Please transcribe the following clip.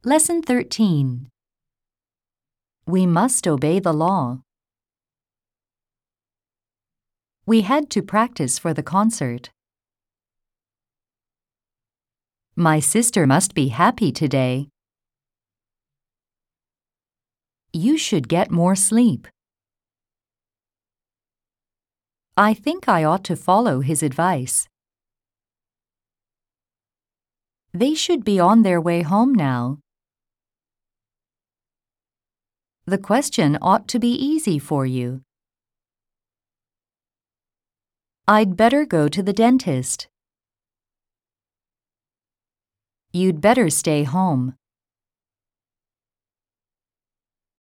Lesson 13. We must obey the law. We had to practice for the concert. My sister must be happy today. You should get more sleep. I think I ought to follow his advice. They should be on their way home now. The question ought to be easy for you. I'd better go to the dentist. You'd better stay home.